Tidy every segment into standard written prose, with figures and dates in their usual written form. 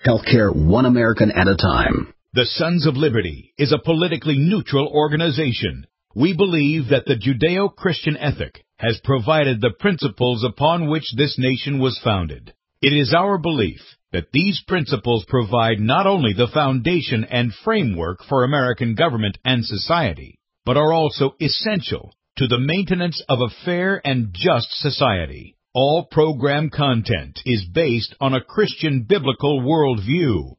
Healthcare, one American at a time. The Sons of Liberty is a politically neutral organization. We believe that the Judeo-Christian ethic has provided the principles upon which this nation was founded. It is our belief that these principles provide not only the foundation and framework for American government and society, but are also essential to the maintenance of a fair and just society. All program content is based on a Christian biblical worldview.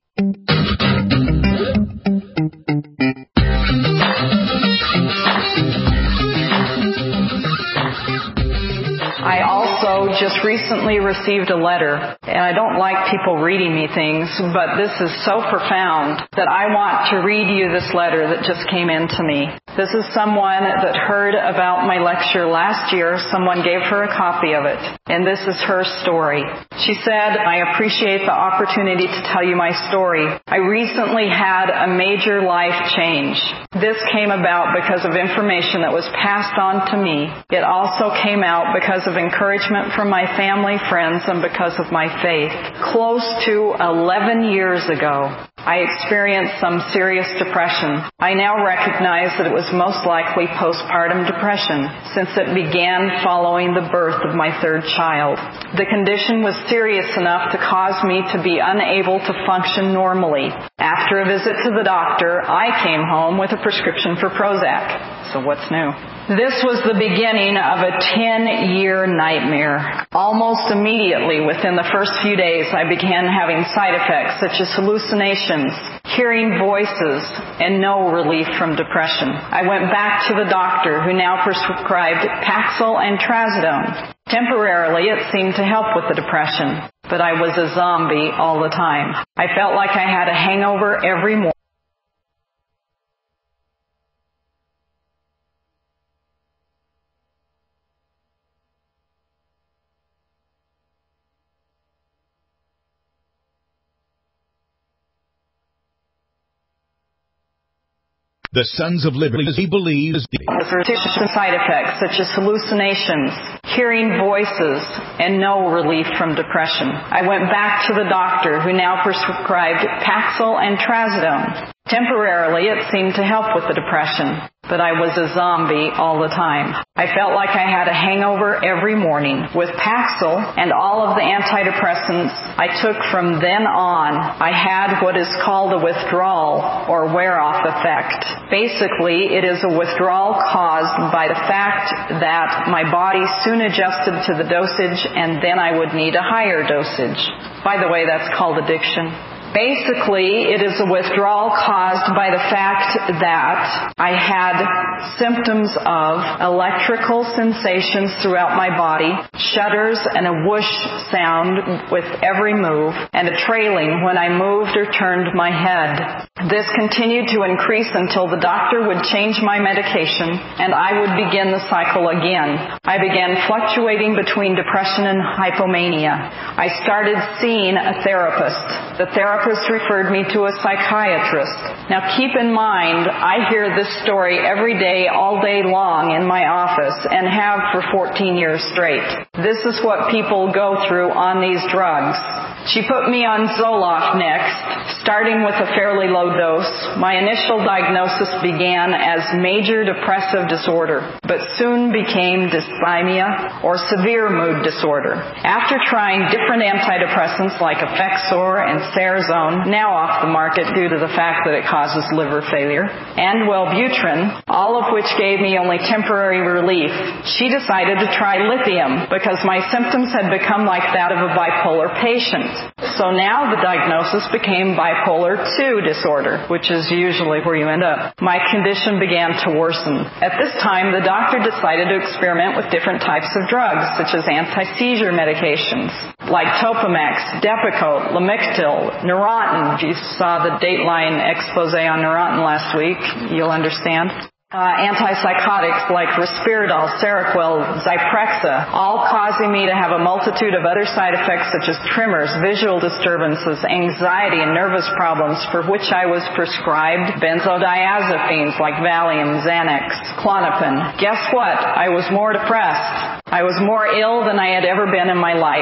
I also just recently received a letter, and I don't like people reading me things, but this is so profound that I want to read you this letter that just came in to me. This is someone that heard about my lecture last year. Someone gave her a copy of it, and this is her story. She said, "I appreciate the opportunity to tell you my story. I recently had a major life change. This came about because of information that was passed on to me. It also came out because of encouragement from my family, friends, and because of my faith. Close to 11 years ago, I experienced some serious depression. I now recognize that it was most likely postpartum depression, since it began following the birth of my third child. The condition was serious enough to cause me to be unable to function normally. After a visit to the doctor, I came home with a prescription for Prozac. So what's new? This was the beginning of a 10-year nightmare. Almost immediately, within the first few days, I began having side effects such as hallucinations, hearing voices, and no relief from depression. I went back to the doctor, who now prescribed Paxil and Trazodone. Temporarily, it seemed to help with the depression, but I was a zombie all the time. I felt like I had a hangover every morning. The Sons of Liberty believes side effects such as hallucinations, hearing voices, and no relief from depression. I went back to the doctor, who now prescribed Paxil and Trazodone. Temporarily, it seemed to help with the depression, but I was a zombie all the time. I felt like I had a hangover every morning. With Paxil and all of the antidepressants I took from then on, I had what is called a withdrawal or wear-off effect. Basically, it is a withdrawal caused by the fact that my body soon adjusted to the dosage, and then I would need a higher dosage. By the way, that's called addiction. Basically, it is a withdrawal caused by the fact that I had symptoms of electrical sensations throughout my body, shudders and a whoosh sound with every move, and a trailing when I moved or turned my head. This continued to increase until the doctor would change my medication, and I would begin the cycle again. I began fluctuating between depression and hypomania. I started seeing a therapist. The therapist referred me to a psychiatrist. Now keep in mind, I hear this story every day, all day long in my office, and have for 14 years straight. This is what people go through on these drugs. She put me on Zoloft next, starting with a fairly low dose. My initial diagnosis began as major depressive disorder, but soon became dysthymia or severe mood disorder. After trying different antidepressants like Effexor and Cerazone, now off the market due to the fact that it causes liver failure, and Wellbutrin, all of which gave me only temporary relief, she decided to try lithium because my symptoms had become like that of a bipolar patient. So now the diagnosis became bipolar II disorder, which is usually where you end up. My condition began to worsen. At this time, the doctor decided to experiment with different types of drugs, such as anti-seizure medications, like Topamax, Depakote, Lamictal, Neurontin. If you saw the Dateline expose on Neurontin last week, you'll understand. Antipsychotics like Risperdal, Seroquel, Zyprexa, all causing me to have a multitude of other side effects such as tremors, visual disturbances, anxiety, and nervous problems, for which I was prescribed benzodiazepines like Valium, Xanax, Klonopin. Guess what? I was more depressed. I was more ill than I had ever been in my life.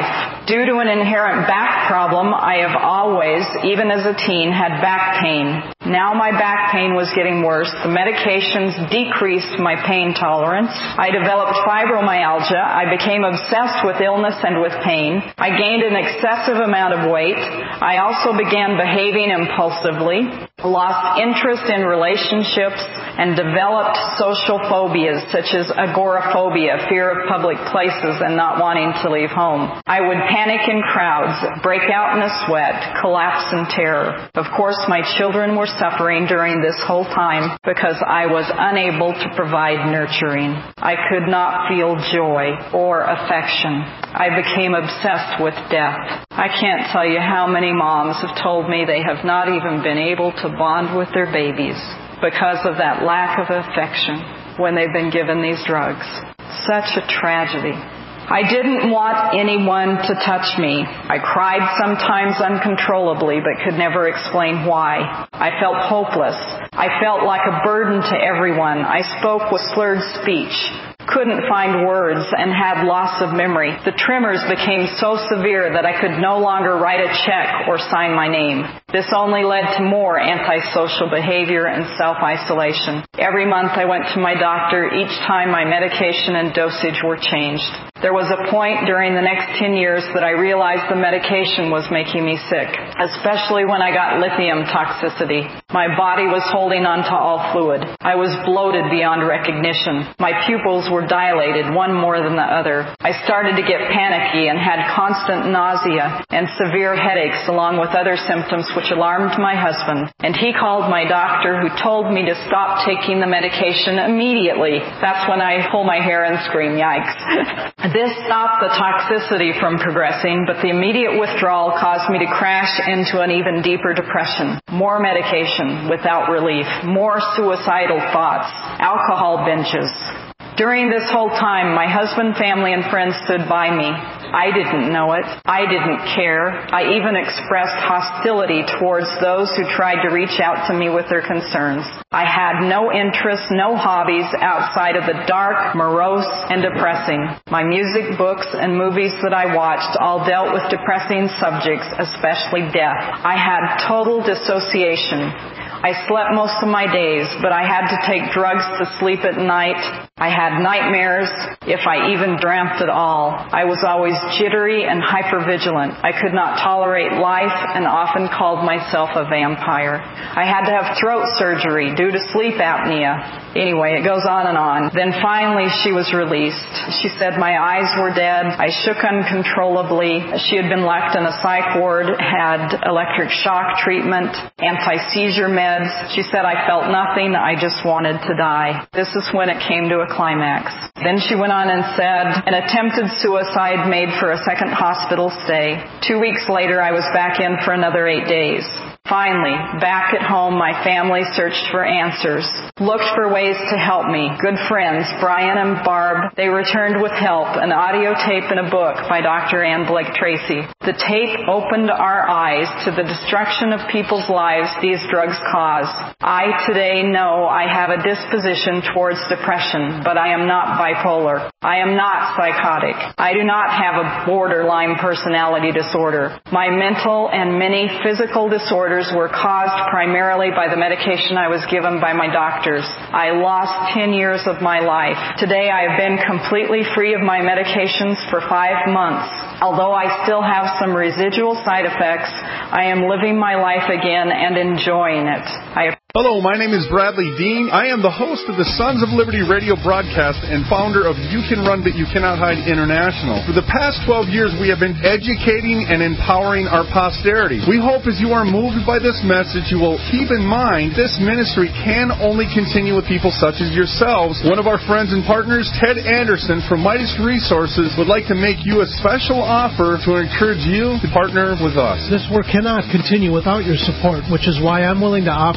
Due to an inherent back problem, I have always, even as a teen, had back pain. Now my back pain was getting worse. The medications decreased my pain tolerance. I developed fibromyalgia. I became obsessed with illness and with pain. I gained an excessive amount of weight. I also began behaving impulsively, lost interest in relationships, and developed social phobias such as agoraphobia, fear of public places and not wanting to leave home. I would panic in crowds, break out in a sweat, collapse in terror. Of course, my children were suffering during this whole time because I was unable to provide nurturing. I could not feel joy or affection. I became obsessed with death. I can't tell you how many moms have told me they have not even been able to bond with their babies because of that lack of affection when they've been given these drugs. Such a tragedy. I didn't want anyone to touch me. I cried sometimes uncontrollably, but could never explain why. I felt hopeless. I felt like a burden to everyone. I spoke with slurred speech, couldn't find words, and had loss of memory. The tremors became so severe that I could no longer write a check or sign my name. This only led to more antisocial behavior and self-isolation. Every month I went to my doctor. Each time my medication and dosage were changed. There was a point during the next 10 years that I realized the medication was making me sick, especially when I got lithium toxicity. My body was holding on to all fluid. I was bloated beyond recognition. My pupils were dilated, one more than the other. I started to get panicky and had constant nausea and severe headaches along with other symptoms which alarmed my husband. And he called my doctor, who told me to stop taking the medication immediately. That's when I pull my hair and scream, yikes. This stopped the toxicity from progressing, but the immediate withdrawal caused me to crash into an even deeper depression. More medication without relief, more suicidal thoughts, alcohol binges. During this whole time, my husband, family, and friends stood by me. I didn't know it. I didn't care. I even expressed hostility towards those who tried to reach out to me with their concerns. I had no interests, no hobbies outside of the dark, morose, and depressing. My music, books, and movies that I watched all dealt with depressing subjects, especially death. I had total dissociation. I slept most of my days, but I had to take drugs to sleep at night. I had nightmares, if I even dreamt at all. I was always jittery and hypervigilant. I could not tolerate life and often called myself a vampire. I had to have throat surgery due to sleep apnea. Anyway, it goes on and on. Then finally she was released. She said my eyes were dead. I shook uncontrollably. She had been left in a psych ward, had electric shock treatment, anti-seizure meds. She said I felt nothing. I just wanted to die. This is when it came to a climax. Then she went on and said, an attempted suicide made for a second hospital stay. 2 weeks later, I was back in for another 8 days. Finally, back at home, my family searched for answers, looked for ways to help me. Good friends, Brian and Barb, they returned with help, an audio tape and a book by Dr. Ann Blake Tracy. The tape opened our eyes to the destruction of people's lives these drugs cause. I today know I have a disposition towards depression, but I am not bipolar. I am not psychotic. I do not have a borderline personality disorder. My mental and many physical disorders were caused primarily by the medication I was given by my doctors. I lost 10 years of my life. Today I have been completely free of my medications for 5 months. Although I still have some residual side effects, I am living my life again and enjoying it. Hello, my name is Bradley Dean. I am the host of the Sons of Liberty radio broadcast and founder of You Can Run But You Cannot Hide International. For the past 12 years, we have been educating and empowering our posterity. We hope as you are moved by this message, you will keep in mind this ministry can only continue with people such as yourselves. One of our friends and partners, Ted Anderson from Midas Resources, would like to make you a special offer to encourage you to partner with us. This work cannot continue without your support, which is why I'm willing to offer a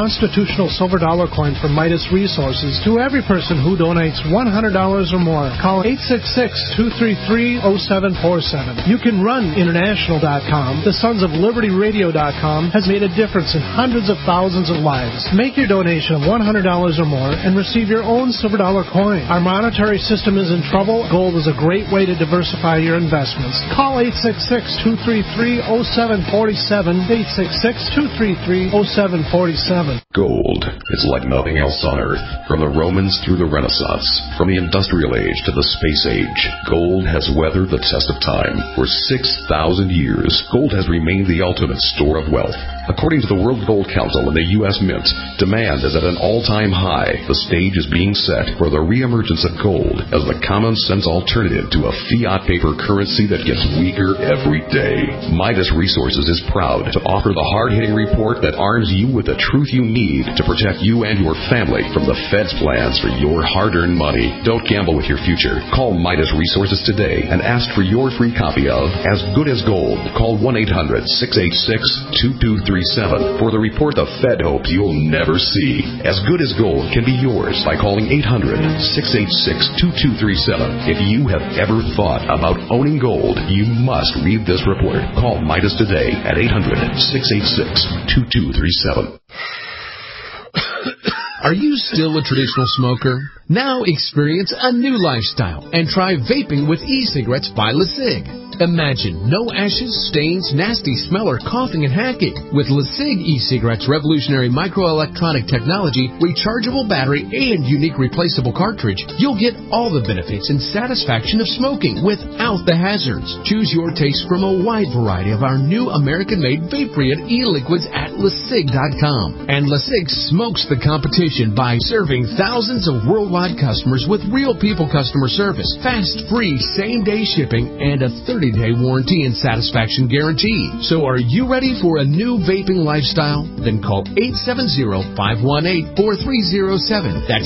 constitutional silver dollar coin from Midas Resources to every person who donates $100 or more. Call 866-233-0747. You Can Run International.com. The Sons of Liberty Radio.com has made a difference in hundreds of thousands of lives. Make your donation of $100 or more and receive your own silver dollar coin. Our monetary system is in trouble. Gold is a great way to diversify your investments. Call 866-233-0747. 866-233-0747. Gold is like nothing else on Earth. From the Romans through the Renaissance, from the Industrial Age to the Space Age, gold has weathered the test of time. For 6,000 years, gold has remained the ultimate store of wealth. According to the World Gold Council and the U.S. Mint, demand is at an all-time high. The stage is being set for the reemergence of gold as the common-sense alternative to a fiat paper currency that gets weaker every day. Midas Resources is proud to offer the hard-hitting report that arms you with the truth you need to protect you and your family from the Fed's plans for your hard-earned money. Don't gamble with your future. Call Midas Resources today and ask for your free copy of As Good as Gold. Call 1-800-686-2237 for the report the Fed hopes you'll never see. As Good as Gold can be yours by calling 800-686-2237. If you have ever thought about owning gold, you must read this report. Call Midas today at 800-686-2237. Are you still a traditional smoker? Now experience a new lifestyle and try vaping with e-cigarettes by LeSig. Imagine no ashes, stains, nasty smell, or coughing and hacking. With LeSig e-cigarettes' revolutionary microelectronic technology, rechargeable battery, and unique replaceable cartridge, you'll get all the benefits and satisfaction of smoking without the hazards. Choose your taste from a wide variety of our new American-made vape-free e-liquids at LeSig.com. And LeSig smokes the competition by serving thousands of worldwide customers with real people customer service, fast, free, same-day shipping, and a 30-day warranty and satisfaction guarantee. So are you ready for a new vaping lifestyle? Then call 870-518-4307. That's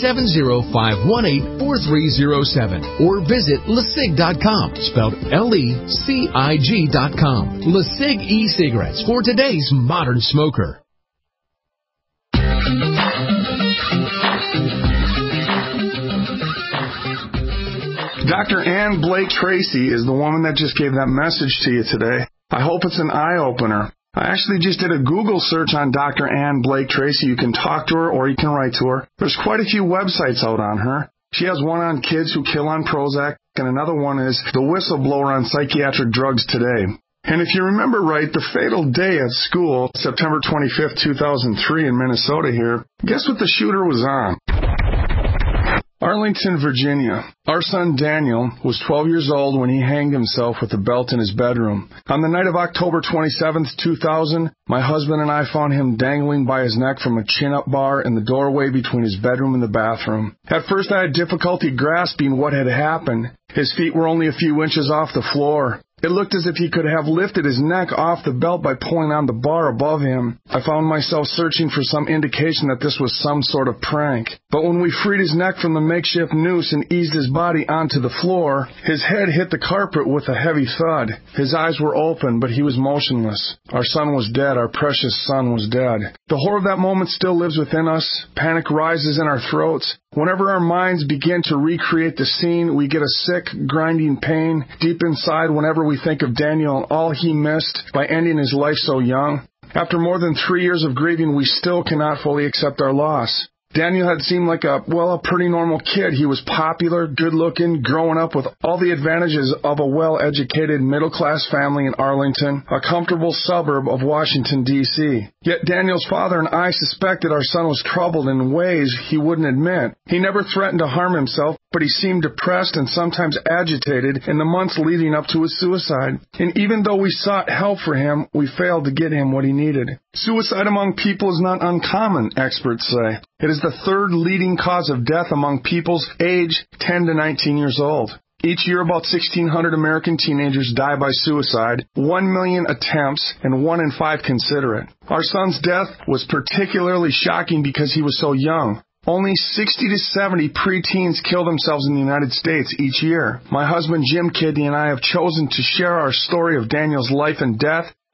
870-518-4307. Or visit LeSig.com, spelled LECIG.com. LeSig e-cigarettes for today's modern smoker. Dr. Ann Blake Tracy is the woman that just gave that message to you today. I hope it's an eye-opener. I actually just did a Google search on Dr. Ann Blake Tracy. You can talk to her or you can write to her. There's quite a few websites out on her. She has one on kids who kill on Prozac, and another one is The Whistleblower on Psychiatric Drugs Today. And if you remember right, the fatal day at school, September 25th, 2003 in Minnesota here, guess what the shooter was on? Arlington, Virginia. Our son Daniel was 12 years old when he hanged himself with a belt in his bedroom. On the night of October 27th, 2000, my husband and I found him dangling by his neck from a chin-up bar in the doorway between his bedroom and the bathroom. At first I had difficulty grasping what had happened. His feet were only a few inches off the floor. It looked as if he could have lifted his neck off the belt by pulling on the bar above him. I found myself searching for some indication that this was some sort of prank. But when we freed his neck from the makeshift noose and eased his body onto the floor, his head hit the carpet with a heavy thud. His eyes were open, but he was motionless. Our son was dead. Our precious son was dead. The horror of that moment still lives within us. Panic rises in our throats. Whenever our minds begin to recreate the scene, we get a sick, grinding pain deep inside whenever we think of Daniel and all he missed by ending his life so young. After more than 3 years of grieving, we still cannot fully accept our loss. Daniel had seemed like a pretty normal kid. He was popular, good-looking, growing up with all the advantages of a well-educated middle-class family in Arlington, a comfortable suburb of Washington, D.C. Yet Daniel's father and I suspected our son was troubled in ways he wouldn't admit. He never threatened to harm himself, but he seemed depressed and sometimes agitated in the months leading up to his suicide. And even though we sought help for him, we failed to get him what he needed. Suicide among people is not uncommon, experts say. It is the third leading cause of death among people's age 10 to 19 years old. Each year, about 1,600 American teenagers die by suicide, 1 million attempts, and 1 in 5 consider it. Our son's death was particularly shocking because he was so young. Only 60 to 70 preteens kill themselves in the United States each year. My husband Jim Kidney and I have chosen to share our story of Daniel's life and death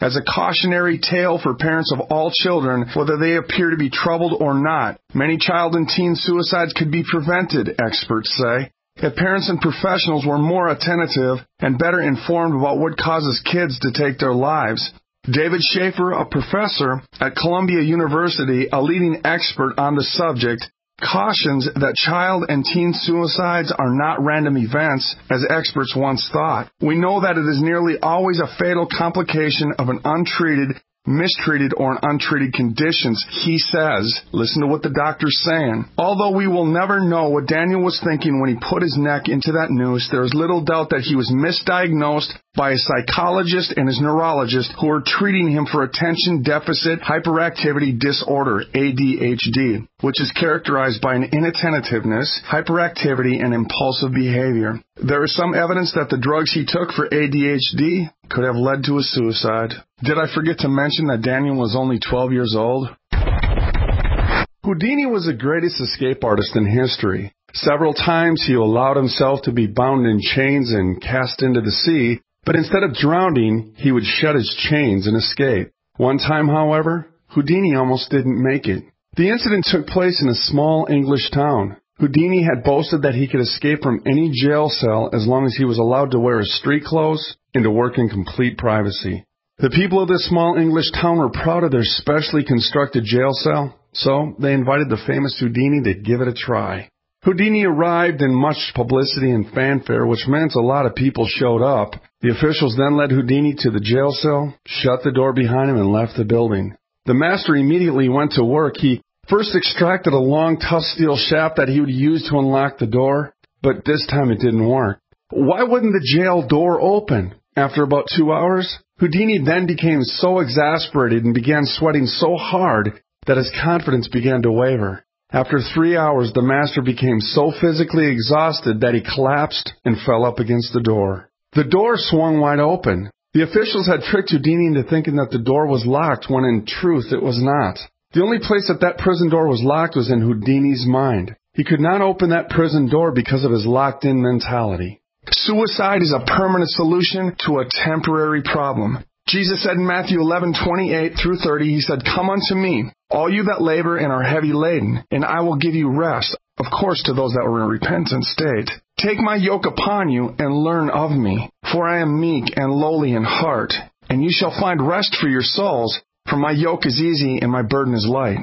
as a cautionary tale for parents of all children, whether they appear to be troubled or not. Many child and teen suicides could be prevented, experts say, if parents and professionals were more attentive and better informed about what causes kids to take their lives. David Schaefer, a professor at Columbia University, a leading expert on the subject, cautions that child and teen suicides are not random events, as experts once thought. We know that it is nearly always a fatal complication of an untreated, mistreated, or an untreated conditions, he says. Listen to what the doctor's saying. Although we will never know what Daniel was thinking when he put his neck into that noose, there is little doubt that he was misdiagnosed by a psychologist and his neurologist who were treating him for attention deficit hyperactivity disorder, ADHD, which is characterized by an inattentiveness, hyperactivity, and impulsive behavior. There is some evidence that the drugs he took for ADHD could have led to a suicide. Did I forget to mention that Daniel was only 12 years old? Houdini was the greatest escape artist in history. Several times he allowed himself to be bound in chains and cast into the sea, but instead of drowning, he would shed his chains and escape. One time, however, Houdini almost didn't make it. The incident took place in a small English town. Houdini had boasted that he could escape from any jail cell as long as he was allowed to wear his street clothes and to work in complete privacy. The people of this small English town were proud of their specially constructed jail cell, so they invited the famous Houdini to give it a try. Houdini arrived in much publicity and fanfare, which meant a lot of people showed up. The officials then led Houdini to the jail cell, shut the door behind him, and left the building. The master immediately went to work. He first extracted a long, tough steel shaft that he would use to unlock the door, but this time it didn't work. Why wouldn't the jail door open? After about 2 hours, Houdini then became so exasperated and began sweating so hard that his confidence began to waver. After 3 hours, the master became so physically exhausted that he collapsed and fell up against the door. The door swung wide open. The officials had tricked Houdini into thinking that the door was locked when in truth it was not. The only place that prison door was locked was in Houdini's mind. He could not open that prison door because of his locked-in mentality. Suicide is a permanent solution to a temporary problem. Jesus said in Matthew 11:28 through 30, he said, "Come unto me, all you that labor and are heavy laden, and I will give you rest." Of course, to those that were in a repentant state. "Take my yoke upon you and learn of me, for I am meek and lowly in heart, and you shall find rest for your souls, for my yoke is easy and my burden is light."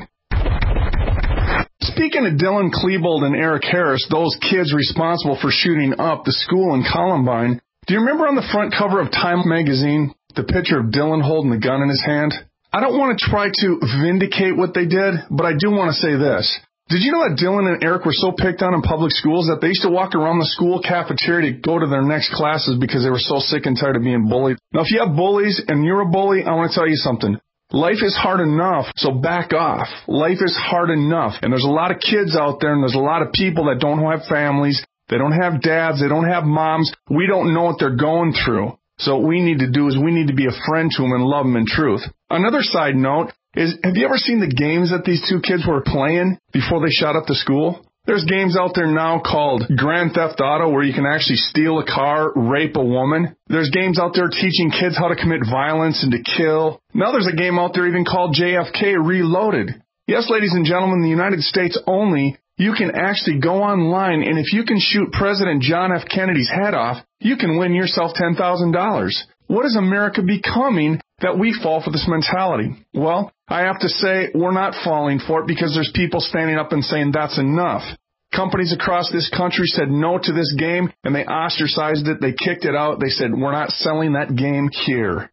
Speaking of Dylan Klebold and Eric Harris, those kids responsible for shooting up the school in Columbine, do you remember on the front cover of Time magazine, the picture of Dylan holding the gun in his hand? I don't want to try to vindicate what they did, but I do want to say this. Did you know that Dylan and Eric were so picked on in public schools that they used to walk around the school cafeteria to go to their next classes because they were so sick and tired of being bullied? Now, if you have bullies and you're a bully, I want to tell you something. Life is hard enough, so back off. Life is hard enough. And there's a lot of kids out there, and there's a lot of people that don't have families. They don't have dads. They don't have moms. We don't know what they're going through. So what we need to do is we need to be a friend to them and love them in truth. Another side note is, have you ever seen the games that these two kids were playing before they shot up the school? There's games out there now called Grand Theft Auto where you can actually steal a car, rape a woman. There's games out there teaching kids how to commit violence and to kill. Now there's a game out there even called JFK Reloaded. Yes, ladies and gentlemen, in the United States only, you can actually go online, and if you can shoot President John F. Kennedy's head off, you can win yourself $10,000. What is America becoming that we fall for this mentality? Well, I have to say we're not falling for it because there's people standing up and saying that's enough. Companies across this country said no to this game, and they ostracized it. They kicked it out. They said, we're not selling that game here.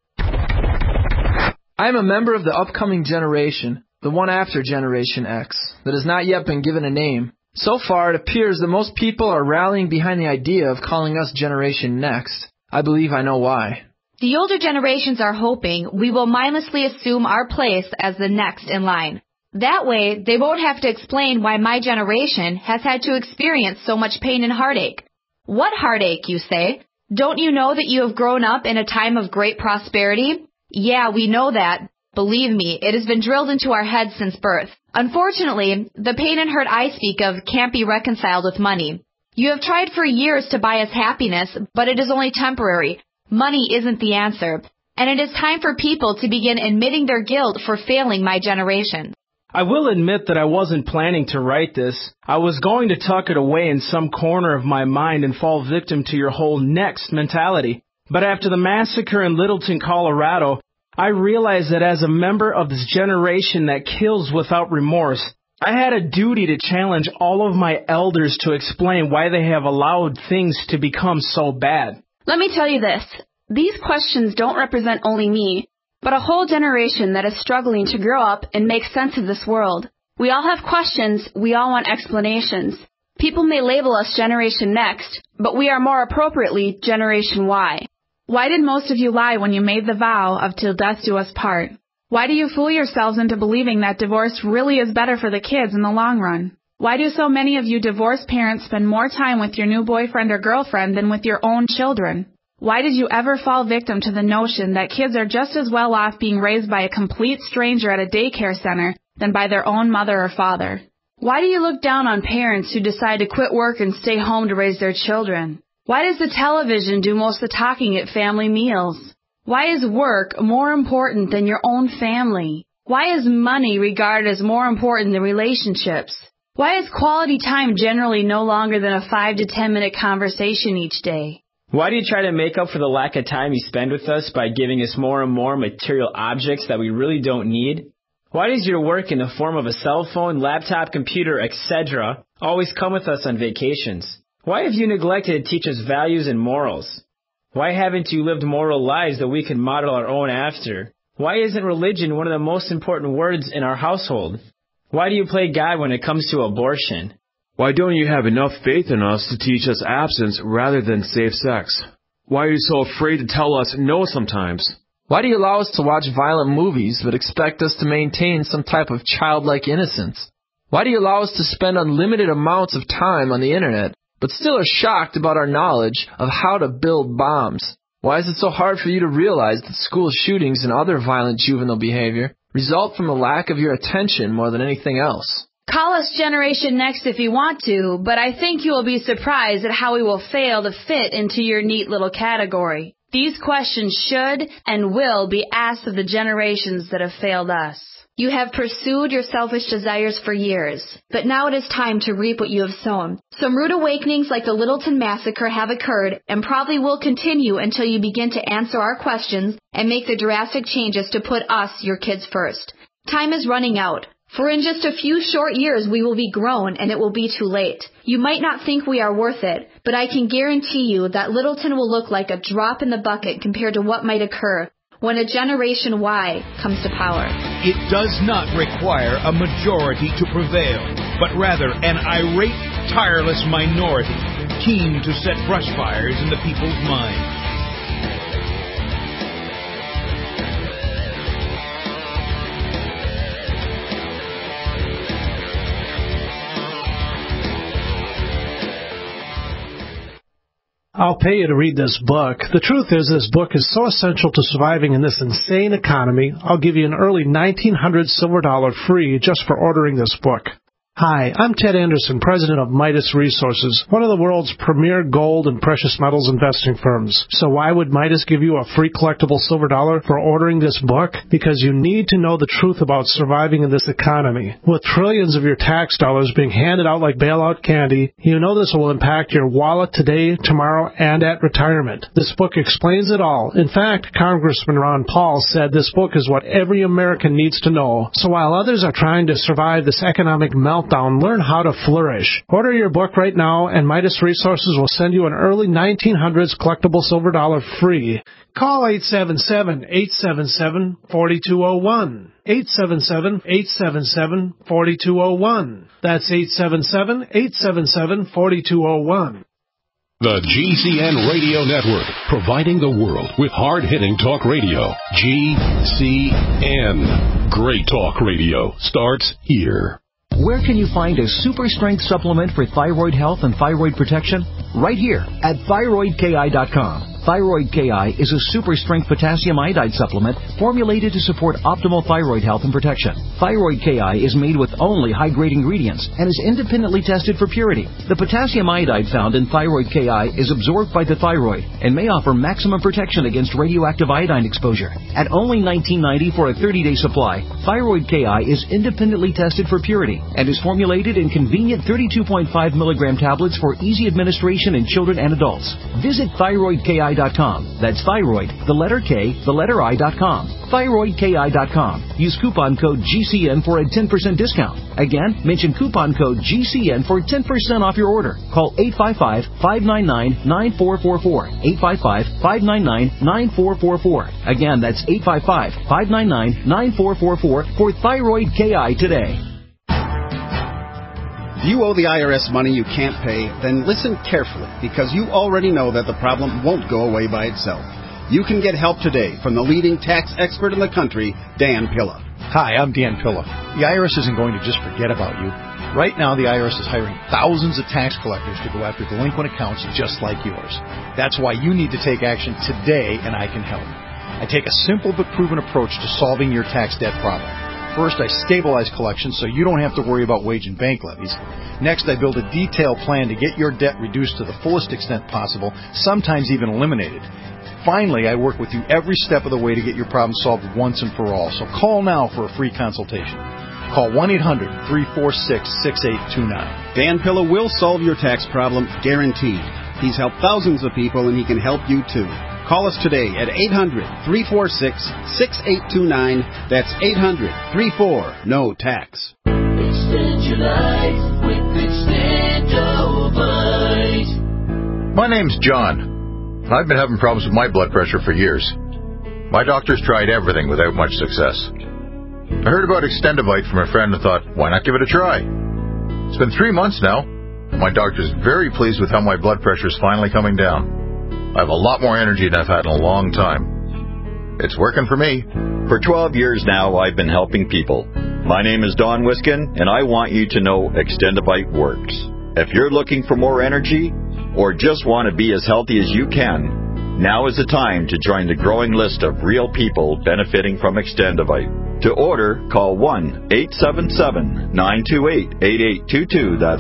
I am a member of the upcoming generation, the one after Generation X, that has not yet been given a name. So far, it appears that most people are rallying behind the idea of calling us Generation Next. I believe I know why. The older generations are hoping we will mindlessly assume our place as the next in line. That way, they won't have to explain why my generation has had to experience so much pain and heartache. What heartache, you say? Don't you know that you have grown up in a time of great prosperity? Yeah, we know that. Believe me, it has been drilled into our heads since birth. Unfortunately, the pain and hurt I speak of can't be reconciled with money. You have tried for years to buy us happiness, but it is only temporary. Money isn't the answer. and it is time for people to begin admitting their guilt for failing my generation. I will admit that I wasn't planning to write this. I was going to tuck it away in some corner of my mind and fall victim to your whole next mentality. But after the massacre in Littleton, Colorado, I realized that as a member of this generation that kills without remorse, I had a duty to challenge all of my elders to explain why they have allowed things to become so bad. Let me tell you this. These questions don't represent only me, but a whole generation that is struggling to grow up and make sense of this world. We all have questions. We all want explanations. People may label us Generation Next, but we are more appropriately Generation Y. Why did most of you lie when you made the vow of till death do us part? Why do you fool yourselves into believing that divorce really is better for the kids in the long run? Why do so many of you divorced parents spend more time with your new boyfriend or girlfriend than with your own children? Why did you ever fall victim to the notion that kids are just as well off being raised by a complete stranger at a daycare center than by their own mother or father? Why do you look down on parents who decide to quit work and stay home to raise their children? Why does the television do most of the talking at family meals? Why is work more important than your own family? Why is money regarded as more important than relationships? Why is quality time generally no longer than a 5 to 10 minute conversation each day? Why do you try to make up for the lack of time you spend with us by giving us more and more material objects that we really don't need? Why does your work in the form of a cell phone, laptop, computer, etc. always come with us on vacations? Why have you neglected to teach us values and morals? Why haven't you lived moral lives that we can model our own after? Why isn't religion one of the most important words in our household? Why do you play God when it comes to abortion? Why don't you have enough faith in us to teach us abstinence rather than safe sex? Why are you so afraid to tell us no sometimes? Why do you allow us to watch violent movies but expect us to maintain some type of childlike innocence? Why do you allow us to spend unlimited amounts of time on the internet but still are shocked about our knowledge of how to build bombs? Why is it so hard for you to realize that school shootings and other violent juvenile behavior result from a lack of your attention more than anything else? Call us Generation Next if you want to, but I think you will be surprised at how we will fail to fit into your neat little category. These questions should and will be asked of the generations that have failed us. You have pursued your selfish desires for years, but now it is time to reap what you have sown. Some rude awakenings like the Littleton Massacre have occurred and probably will continue until you begin to answer our questions and make the drastic changes to put us, your kids, first. Time is running out. For in just a few short years we will be grown and it will be too late. You might not think we are worth it, but I can guarantee you that Littleton will look like a drop in the bucket compared to what might occur when a Generation Y comes to power. It does not require a majority to prevail, but rather an irate, tireless minority, keen to set brush fires in the people's minds. I'll pay you to read this book. The truth is, this book is so essential to surviving in this insane economy, I'll give you an early 1900 silver dollar free just for ordering this book. Hi, I'm Ted Anderson, president of Midas Resources, one of the world's premier gold and precious metals investing firms. So why would Midas give you a free collectible silver dollar for ordering this book? Because you need to know the truth about surviving in this economy. With trillions of your tax dollars being handed out like bailout candy, you know this will impact your wallet today, tomorrow, and at retirement. This book explains it all. In fact, Congressman Ron Paul said this book is what every American needs to know. So while others are trying to survive this economic meltdown, learn how to flourish. Order your book right now, and Midas Resources will send you an early 1900s collectible silver dollar free. Call 877-877-4201. 877-877-4201. That's 877-877-4201. The GCN Radio Network, providing the world with hard-hitting talk radio. GCN. Great talk radio starts here. Where can you find a super strength supplement for thyroid health and thyroid protection? Right here at thyroidki.com. Thyroid KI is a super-strength potassium iodide supplement formulated to support optimal thyroid health and protection. Thyroid KI is made with only high-grade ingredients and is independently tested for purity. The potassium iodide found in Thyroid KI is absorbed by the thyroid and may offer maximum protection against radioactive iodine exposure. At only $19.90 for a 30-day supply, Thyroid KI is independently tested for purity and is formulated in convenient 32.5 milligram tablets for easy administration in children and adults. Visit thyroidki.com. That's thyroid, the letter K, the letter I.com. Thyroidki.com. Use coupon code GCN for a 10% discount. Again, mention coupon code GCN for 10% off your order. Call 855-599-9444. 855-599-9444. Again, that's 855-599-9444 for Thyroid KI today. If you owe the IRS money you can't pay, then listen carefully, because you already know that the problem won't go away by itself. You can get help today from the leading tax expert in the country, Dan Pilla. Hi, I'm Dan Pilla. The IRS isn't going to just forget about you. Right now, the IRS is hiring thousands of tax collectors to go after delinquent accounts just like yours. That's why you need to take action today, and I can help. I take a simple but proven approach to solving your tax debt problem. First, I stabilize collections so you don't have to worry about wage and bank levies. Next, I build a detailed plan to get your debt reduced to the fullest extent possible, sometimes even eliminated. Finally, I work with you every step of the way to get your problem solved once and for all. So call now for a free consultation. Call 1-800-346-6829. Dan Pilla will solve your tax problem, guaranteed. He's helped thousands of people, and he can help you too. Call us today at 800-346-6829. That's 800-34-NO-TAX. Extend your life with Extendovite. My name's John. I've been having problems with my blood pressure for years. My doctors tried everything without much success. I heard about Extendovite from a friend and thought, why not give it a try? It's been 3 months now. My doctor's very pleased with how my blood pressure is finally coming down. I have a lot more energy than I've had in a long time. It's working for me. For 12 years now, I've been helping people. My name is Don Wiskin, and I want you to know Extendovite works. If you're looking for more energy, or just want to be as healthy as you can, now is the time to join the growing list of real people benefiting from Extendovite. To order, call 1-877-928-8822. That's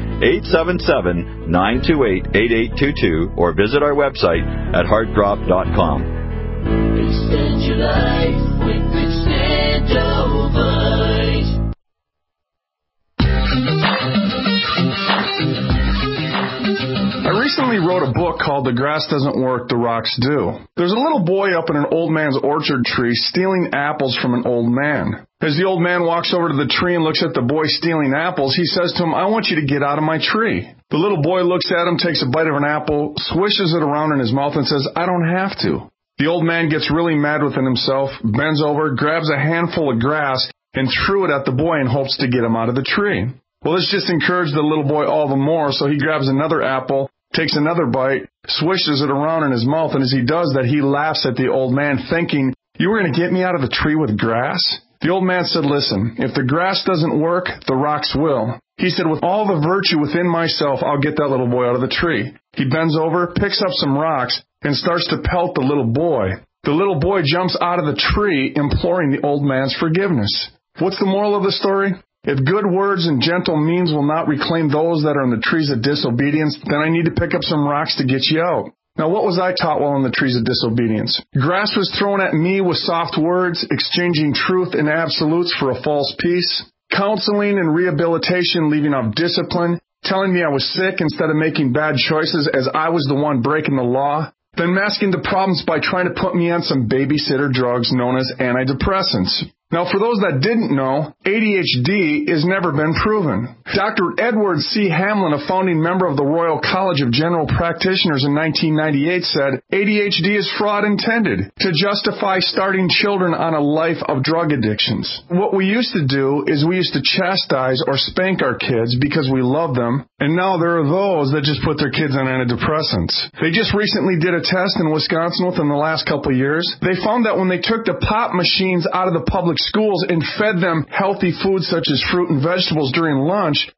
1-877-928-8822. Or visit our website at heartdrop.com. Extend your life with Extendovite. I recently wrote a book called The Grass Doesn't Work, The Rocks Do. There's a little boy up in an old man's orchard tree stealing apples from an old man. As the old man walks over to the tree and looks at the boy stealing apples, he says to him, I want you to get out of my tree. The little boy looks at him, takes a bite of an apple, swishes it around in his mouth and says, I don't have to. The old man gets really mad within himself, bends over, grabs a handful of grass, and threw it at the boy in hopes to get him out of the tree. Well, this just encouraged the little boy all the more, so he grabs another apple, takes another bite, swishes it around in his mouth, and as he does that, he laughs at the old man, thinking, you were going to get me out of the tree with grass? The old man said, listen, if the grass doesn't work, the rocks will. He said, with all the virtue within myself, I'll get that little boy out of the tree. He bends over, picks up some rocks, and starts to pelt the little boy. The little boy jumps out of the tree, imploring the old man's forgiveness. What's the moral of the story? If good words and gentle means will not reclaim those that are in the trees of disobedience, then I need to pick up some rocks to get you out. Now, what was I taught while in the trees of disobedience? Grass was thrown at me with soft words, exchanging truth and absolutes for a false peace. Counseling and rehabilitation leaving off discipline, telling me I was sick instead of making bad choices as I was the one breaking the law. Then masking the problems by trying to put me on some babysitter drugs known as antidepressants. Now, for those that didn't know, ADHD has never been proven. Dr. Edward C. Hamlin, a founding member of the Royal College of General Practitioners in 1998, said, ADHD is fraud intended to justify starting children on a life of drug addictions. What we used to do is we used to chastise or spank our kids because we love them, and now there are those that just put their kids on antidepressants. They just recently did a test in Wisconsin within the last couple of years. They found that when they took the pop machines out of the public schools and fed them healthy foods such as fruit and vegetables during lunch,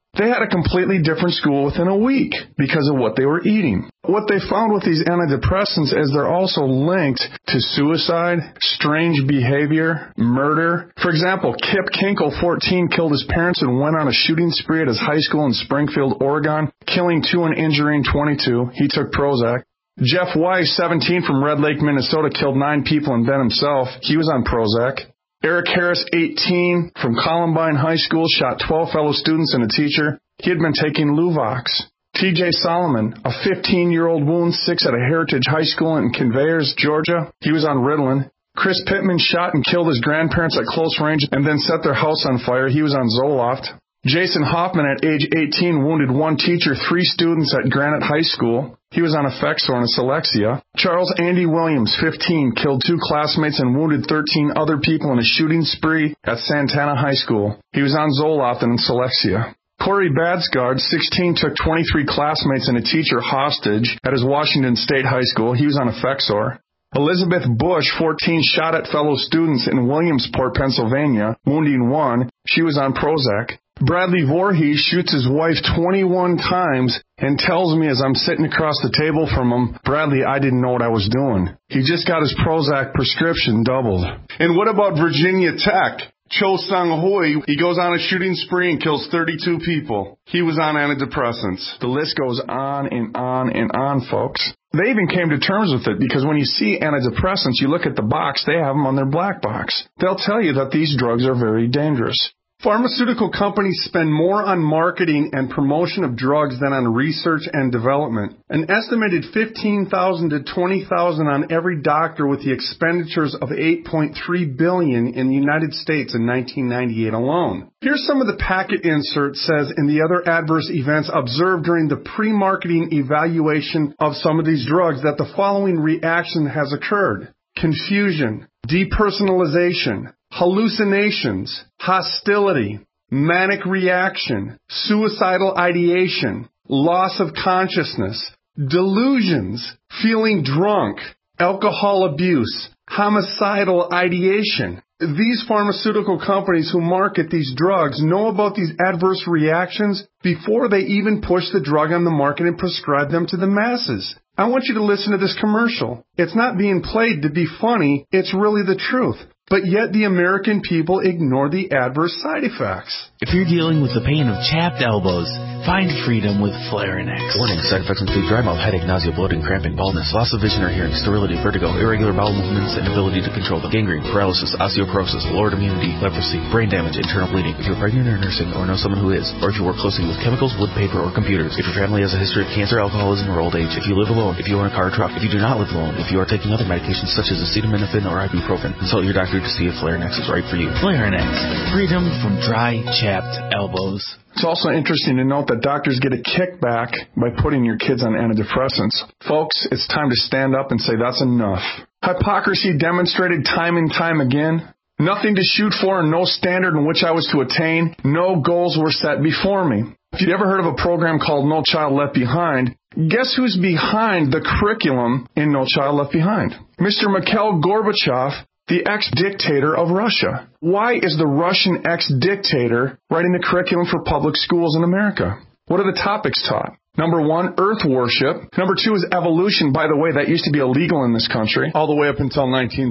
They had a completely different school within a week because of what they were eating. What they found with these antidepressants is they're also linked to suicide, strange behavior, murder. For example, Kip Kinkle, 14, killed his parents and went on a shooting spree at his high school in Springfield, Oregon, killing 2 and injuring 22. He took Prozac. Jeff Weiss, 17, from Red Lake, Minnesota, killed 9 people and then himself. He was on Prozac. Eric Harris, 18, from Columbine High School, shot 12 fellow students and a teacher. He had been taking Luvox. T.J. Solomon, a 15-year-old wound 6 at a Heritage High School in Conveyors, Georgia. He was on Ritalin. Chris Pittman shot and killed his grandparents at close range and then set their house on fire. He was on Zoloft. Jason Hoffman, at age 18, wounded 1 teacher, 3 students at Granite High School. He was on Effexor and Celexa. Charles Andy Williams, 15, killed 2 classmates and wounded 13 other people in a shooting spree at Santana High School. He was on Zoloft and Celexa. Corey Badsgard, 16, took 23 classmates and a teacher hostage at his Washington State High School. He was on Effexor. Elizabeth Bush, 14, shot at fellow students in Williamsport, Pennsylvania, wounding 1. She was on Prozac. Bradley Voorhees shoots his wife 21 times and tells me as I'm sitting across the table from him, Bradley, I didn't know what I was doing. He just got his Prozac prescription doubled. And what about Virginia Tech? Cho Sung-Hui, he goes on a shooting spree and kills 32 people. He was on antidepressants. The list goes on and on and on, folks. They even came to terms with it because when you see antidepressants, you look at the box, they have them on their black box. They'll tell you that these drugs are very dangerous. Pharmaceutical companies spend more on marketing and promotion of drugs than on research and development. An estimated $15,000 to $20,000 on every doctor, with the expenditures of $8.3 billion in the United States in 1998 alone. Here's some of the packet insert says in the other adverse events observed during the pre-marketing evaluation of some of these drugs that the following reaction has occurred. Confusion, depersonalization, hallucinations, hostility, manic reaction, suicidal ideation, loss of consciousness, delusions, feeling drunk, alcohol abuse, homicidal ideation. These pharmaceutical companies who market these drugs know about these adverse reactions before they even push the drug on the market and prescribe them to the masses. I want you to listen to this commercial. It's not being played to be funny, it's really the truth. But yet the American people ignore the adverse side effects. If you're dealing with the pain of chapped elbows, find freedom with Flarinex. Warning, side effects include dry mouth, headache, nausea, bloating, cramping, baldness, loss of vision or hearing, sterility, vertigo, irregular bowel movements, and ability to control them, gangrene, paralysis, osteoporosis, lowered immunity, leprosy, brain damage, internal bleeding. If you're pregnant or nursing or know someone who is, or if you work closely with chemicals, wood, paper, or computers, if your family has a history of cancer, alcoholism, or old age, if you live alone, if you own a car or truck, if you do not live alone, if you are taking other medications such as acetaminophen or ibuprofen, consult your doctor to see if Flarinex is right for you. Flarinex, freedom from dry, chapped elbows. It's also interesting to note that doctors get a kickback by putting your kids on antidepressants. Folks, it's time to stand up and say that's enough. Hypocrisy demonstrated time and time again. Nothing to shoot for and no standard in which I was to attain. No goals were set before me. If you'd ever heard of a program called No Child Left Behind, guess who's behind the curriculum in No Child Left Behind? Mr. Mikhail Gorbachev, the ex-dictator of Russia. Why is the Russian ex-dictator writing the curriculum for public schools in America? What are the topics taught? Number 1, earth worship. Number 2 is evolution. By the way, that used to be illegal in this country all the way up until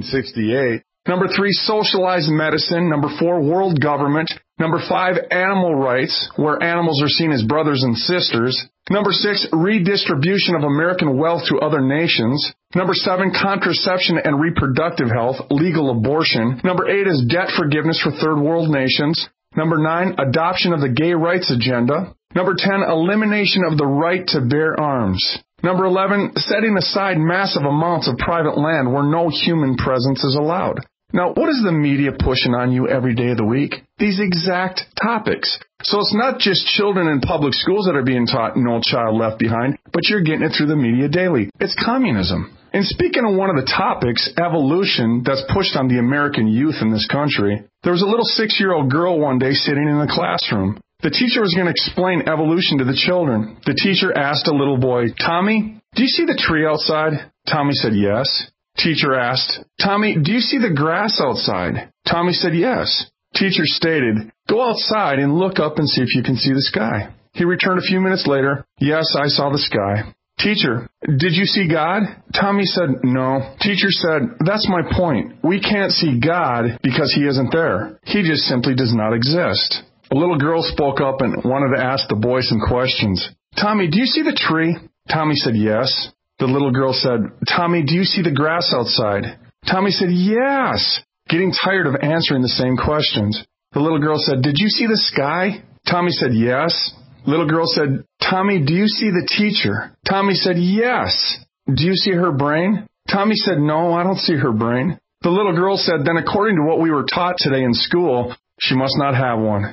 1968. Number 3, socialized medicine. Number 4, world government. Number 5, animal rights, where animals are seen as brothers and sisters. Number 6, redistribution of American wealth to other nations. Number 7, contraception and reproductive health, legal abortion. Number 8 is debt forgiveness for third world nations. Number 9, adoption of the gay rights agenda. Number 10, elimination of the right to bear arms. Number 11, setting aside massive amounts of private land where no human presence is allowed. Now, what is the media pushing on you every day of the week? These exact topics. So it's not just children in public schools that are being taught No Child Left Behind, but you're getting it through the media daily. It's communism. And speaking of one of the topics, evolution, that's pushed on the American youth in this country, there was a little 6-year-old girl one day sitting in the classroom. The teacher was going to explain evolution to the children. The teacher asked a little boy, Tommy, do you see the tree outside? Tommy said, yes. Teacher asked, Tommy, do you see the grass outside? Tommy said, yes. Teacher stated, "Go outside and look up and see if you can see the sky." He returned a few minutes later. "Yes, I saw the sky." "Teacher, did you see God?" Tommy said, "No." Teacher said, "That's my point. We can't see God because he isn't there. He just simply does not exist." A little girl spoke up and wanted to ask the boy some questions. "Tommy, do you see the tree?" Tommy said, "Yes." The little girl said, "Tommy, do you see the grass outside?" Tommy said, "Yes," getting tired of answering the same questions. The little girl said, "Did you see the sky?" Tommy said, "Yes." Little girl said, "Tommy, do you see the teacher?" Tommy said, "Yes." "Do you see her brain?" Tommy said, "No, I don't see her brain." The little girl said, "Then according to what we were taught today in school, she must not have one."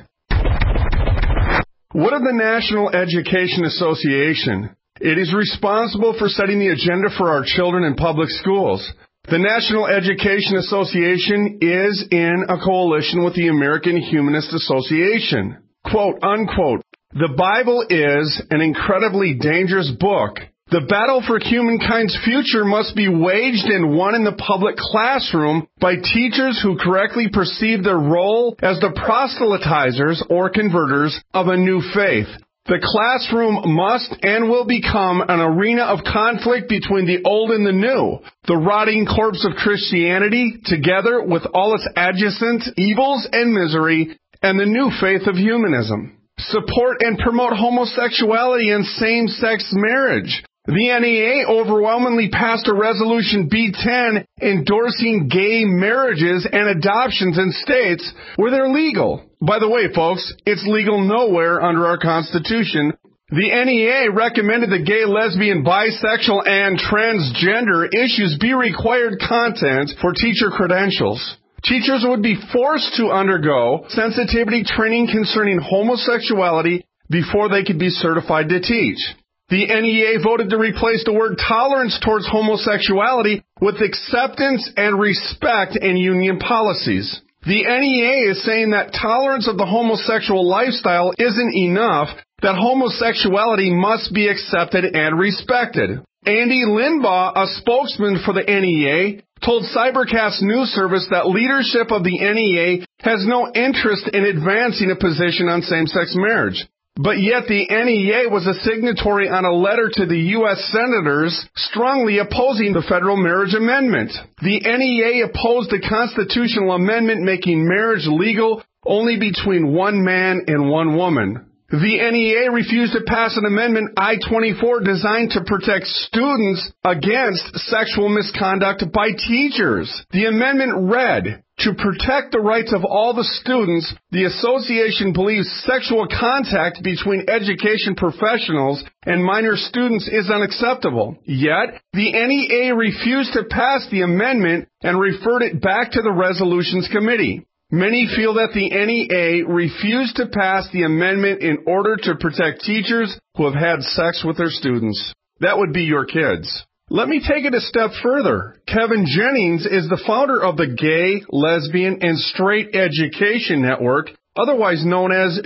What of the National Education Association? It is responsible for setting the agenda for our children in public schools. The National Education Association is in a coalition with the American Humanist Association. Quote, unquote, "The Bible is an incredibly dangerous book. The battle for humankind's future must be waged and won in the public classroom by teachers who correctly perceive their role as the proselytizers or converters of a new faith. The classroom must and will become an arena of conflict between the old and the new, the rotting corpse of Christianity, together with all its adjacent evils and misery, and the new faith of humanism. Support and promote homosexuality and same-sex marriage. The NEA overwhelmingly passed a Resolution B10 endorsing gay marriages and adoptions in states where they're legal. By the way, folks, it's legal nowhere under our Constitution. The NEA recommended that gay, lesbian, bisexual, and transgender issues be required content for teacher credentials. Teachers would be forced to undergo sensitivity training concerning homosexuality before they could be certified to teach. The NEA voted to replace the word tolerance towards homosexuality with acceptance and respect in union policies. The NEA is saying that tolerance of the homosexual lifestyle isn't enough, that homosexuality must be accepted and respected. Andy Limbaugh, a spokesman for the NEA, told Cybercast News Service that leadership of the NEA has no interest in advancing a position on same-sex marriage. But yet the NEA was a signatory on a letter to the U.S. senators strongly opposing the federal marriage amendment. The NEA opposed the constitutional amendment making marriage legal only between one man and one woman. The NEA refused to pass an amendment, I-24, designed to protect students against sexual misconduct by teachers. The amendment read, "To protect the rights of all the students, the association believes sexual contact between education professionals and minor students is unacceptable." Yet, the NEA refused to pass the amendment and referred it back to the Resolutions Committee. Many feel that the NEA refused to pass the amendment in order to protect teachers who have had sex with their students. That would be your kids. Let me take it a step further. Kevin Jennings is the founder of the Gay, Lesbian, and Straight Education Network, otherwise known as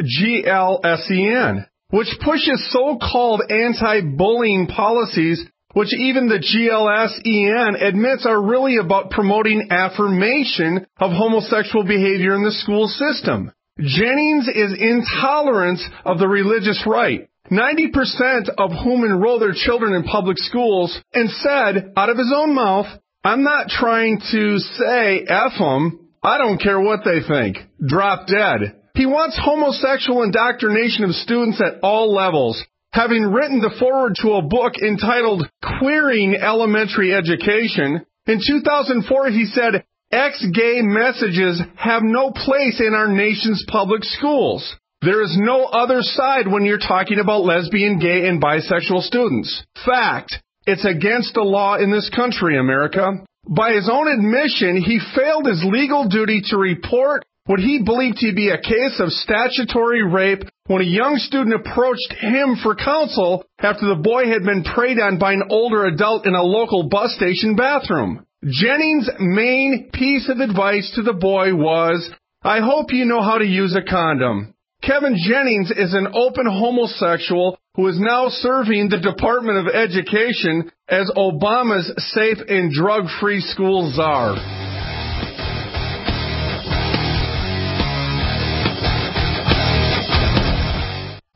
GLSEN, which pushes so-called anti-bullying policies which even the GLSEN admits are really about promoting affirmation of homosexual behavior in the school system. Jennings is intolerant of the religious right, 90% of whom enroll their children in public schools, and said, out of his own mouth, "I'm not trying to say F them. I don't care what they think. Drop dead." He wants homosexual indoctrination of students at all levels, having written the foreword to a book entitled Queering Elementary Education. In 2004, he said, "Ex-gay messages have no place in our nation's public schools. There is no other side when you're talking about lesbian, gay, and bisexual students. Fact, it's against the law in this country, America." By his own admission, he failed his legal duty to report what he believed to be a case of statutory rape when a young student approached him for counsel after the boy had been preyed on by an older adult in a local bus station bathroom. Jennings' main piece of advice to the boy was, "I hope you know how to use a condom." Kevin Jennings is an open homosexual who is now serving the Department of Education as Obama's safe and drug-free school czar.